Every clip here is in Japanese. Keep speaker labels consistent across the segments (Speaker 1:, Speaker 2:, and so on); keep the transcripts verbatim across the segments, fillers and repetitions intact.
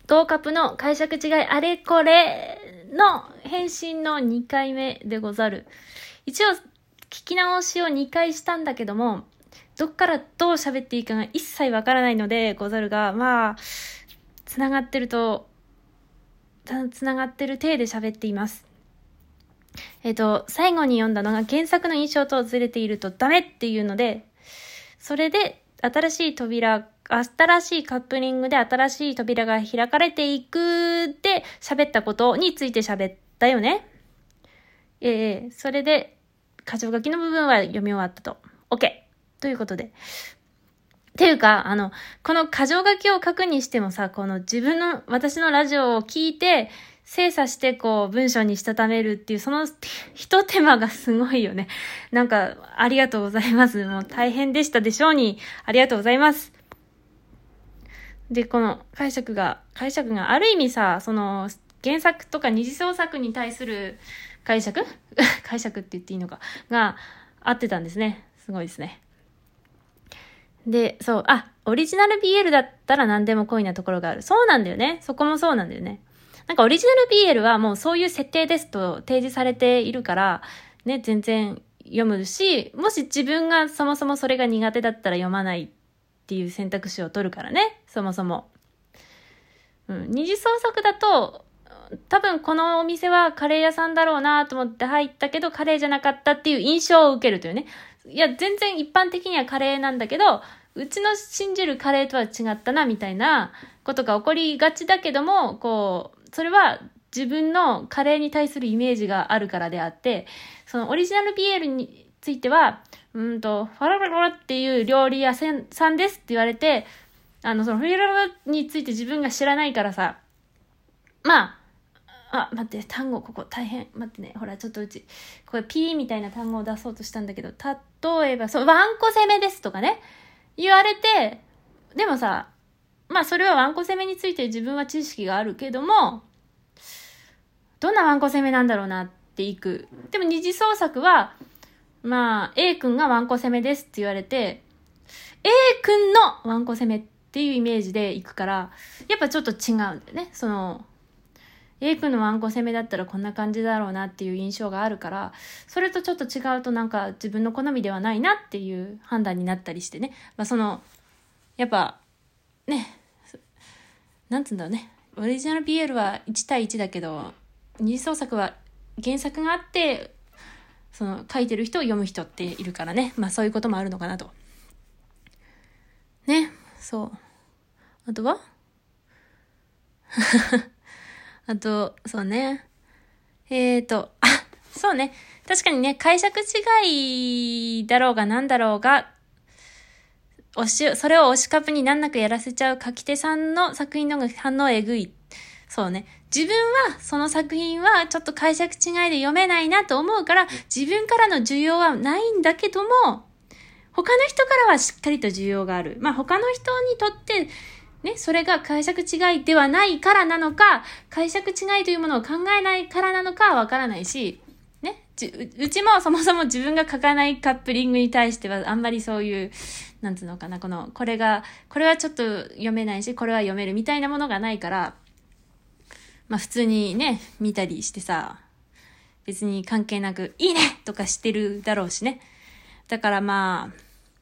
Speaker 1: ゴーカップの解釈違いあれこれの返信のにかいめでござる。一応聞き直しをにかいしたんだけども、どっからどう喋っていいかが一切わからないのでござるが、まあつながってるとつながってる体で喋っています。えっと最後に読んだのが原作の印象とずれているとダメっていうので、それで新しい扉新しいカップリングで新しい扉が開かれていくで喋ったことについて喋ったよね。えー、それで箇条書きの部分は読み終わったと。OK ということで。っていうか、あの、この箇条書きを書くにしてもさ、この自分の、私のラジオを聞いて、精査してこう文章にしたためるっていう、その一手間がすごいよね。なんか、ありがとうございます。もう大変でしたでしょうに、ありがとうございます。で、この解釈が、解釈がある意味さ、その原作とか二次創作に対する解釈解釈って言っていいのかが合ってたんですね。すごいですね。で、そう、あ、オリジナル ビーエル だったら何でも恋なところがある。そうなんだよね。そこもそうなんだよね。なんかオリジナル ビーエル はもうそういう設定ですと提示されているから、ね、全然読むし、もし自分がそもそもそれが苦手だったら読まないっていう選択肢を取るからね、そもそも。うん、二次創作だと、多分このお店はカレー屋さんだろうなと思って入ったけど、カレーじゃなかったっていう印象を受けるというね。いや、全然一般的にはカレーなんだけど、うちの信じるカレーとは違ったな、みたいなことが起こりがちだけども、こう、それは自分のカレーに対するイメージがあるからであって、そのオリジナル ビーエル については、うんと、ファラララっていう料理屋さんですって言われて、あの、そのファラララについて自分が知らないからさ、まあ、あ、待って、単語、ここ大変。待ってね。ほら、ちょっとうち、これ P みたいな単語を出そうとしたんだけど、例えば、そう、ワンコ攻めですとかね。言われて、でもさ、まあそれはワンコ攻めについて自分は知識があるけども、どんなワンコ攻めなんだろうなっていく。でも二次創作は、まあ A 君がワンコ攻めですって言われて、A 君のワンコ攻めっていうイメージでいくから、やっぱちょっと違うんだよね。その、A 君のワンコ攻めだったらこんな感じだろうなっていう印象があるから、それとちょっと違うとなんか自分の好みではないなっていう判断になったりしてね。まあその、やっぱ、ね、なんつうんだろうね。オリジナル ビーエル はいち対いちだけど、二次創作は原作があって、その書いてる人を読む人っているからね。まあそういうこともあるのかなと。ね、そう。あとはあと、そうね。えーと、あ、そうね。確かにね、解釈違いだろうがなんだろうが、推し、それを推しカプに難なくやらせちゃう書き手さんの作品の方が反応えぐい。そうね。自分はその作品はちょっと解釈違いで読めないなと思うから、自分からの需要はないんだけども、他の人からはしっかりと需要がある。まあ他の人にとって、ね、それが解釈違いではないからなのか、解釈違いというものを考えないからなのかはわからないし、ね、う, うちもそもそも自分が書かないカップリングに対してはあんまりそういう、なんつうのかな、この、これが、これはちょっと読めないし、これは読めるみたいなものがないから、まあ普通にね、見たりしてさ、別に関係なく、いいねとかしてるだろうしね。だからまあ、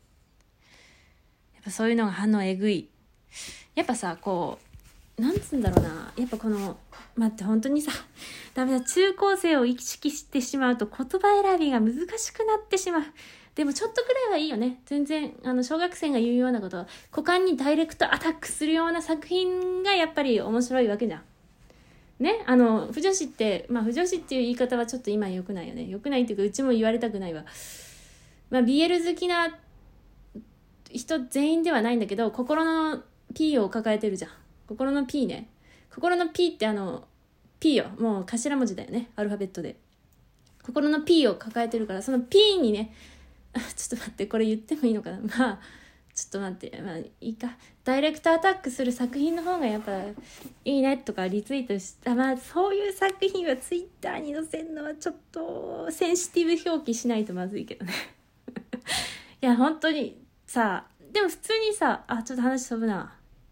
Speaker 1: やっぱそういうのが反応えぐい。やっぱさ、こう、なんつうんだろうな。やっぱこの、待って、本当にさ、ダメだ、中高生を意識してしまうと言葉選びが難しくなってしまう。でもちょっとくらいはいいよね。全然、あの、小学生が言うようなことは、股間にダイレクトアタックするような作品がやっぱり面白いわけじゃん。ね、あの、不女子って、まあ不女子っていう言い方はちょっと今良くないよね。良くないっていうか、うちも言われたくないわ。まあ ビーエル 好きな人全員ではないんだけど、心の P を抱えてるじゃん。心の P ね。心の P ってあの P よ。もう頭文字だよね。アルファベットで。心の P を抱えてるから、その P にね、ちょっと待って、これ言ってもいいのかな。まあ、ちょっと待って、まあいいか。ダイレクトアタックする作品の方がやっぱいいねとかリツイートした。まあそういう作品はツイッターに載せるのはちょっとセンシティブ表記しないとまずいけどね。いや、本当にさ、でも普通にさ、あ、ちょっと話飛ぶな。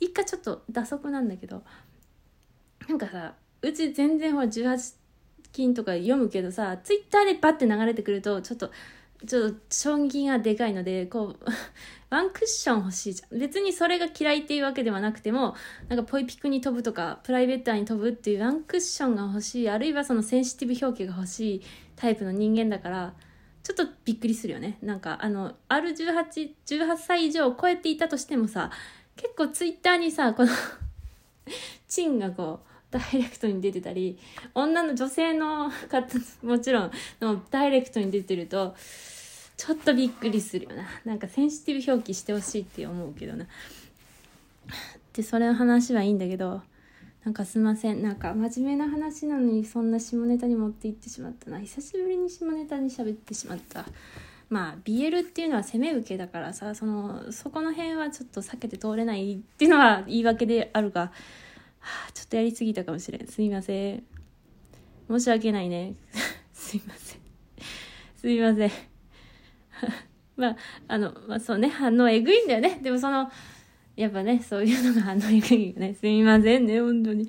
Speaker 1: 一回ちょっと打足なんだけど、なんかさ、うち全然ほらじゅうはち禁とか読むけどさ、ツイッターでバッて流れてくるとちょっとちょっと衝撃がでかいので、こうワンクッション欲しいじゃん。別にそれが嫌いっていうわけではなくても、なんかポイピクに飛ぶとかプライベートに飛ぶっていうワンクッションが欲しい、あるいはそのセンシティブ表記が欲しいタイプの人間だから、ちょっとびっくりするよね。なんかあの アールじゅうはち、じゅうはっさい以上を超えていたとしてもさ、結構ツイッターにさ、このチンがこうダイレクトに出てたり、女の女性の方もちろんのダイレクトに出てるとちょっとびっくりするよな。なんかセンシティブ表記してほしいって思うけどな。でそれの話はいいんだけど、なんかすいません、なんか真面目な話なのにそんな下ネタに持っていってしまったな。久しぶりに下ネタに喋ってしまった。まあ ビーエル っていうのは攻め受けだからさ、そのそこの辺はちょっと避けて通れないっていうのは言い訳であるが、はあ、ちょっとやりすぎたかもしれん。すいません、申し訳ないねすいませんすいませんまああの、まあ、そうね、反応えぐいんだよね。でもそのやっぱね、そういうのが反応えぐいよね。すみませんね、本当に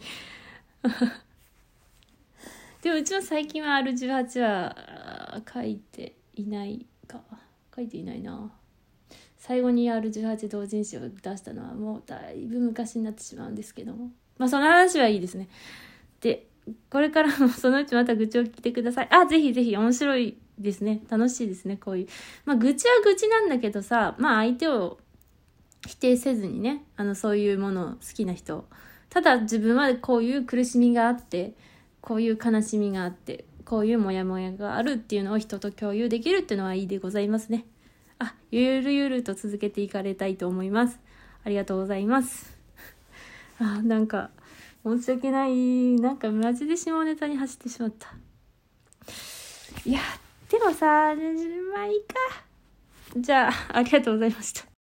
Speaker 1: でもうちの最近は アールじゅうはち は書いていないか。書いていないな。最後に アールじゅうはち 同人誌を出したのはもうだいぶ昔になってしまうんですけども、まあその話はいいですね。でこれからもそのうちまた愚痴を聞いてください。あ、ぜひぜひ、面白いですね、楽しいですね、こういう、まあ愚痴は愚痴なんだけどさ、まあ相手を否定せずにね、あのそういうものを好きな人、ただ自分はこういう苦しみがあって、こういう悲しみがあって、こういうモヤモヤがあるっていうのを人と共有できるっていうのはいいでございますね。あ、ゆるゆると続けていかれたいと思います。ありがとうございますあ、なんか申し訳ない、なんかマジで下ネタに走ってしまった。いやでもさ、まあいいか。じゃあありがとうございました。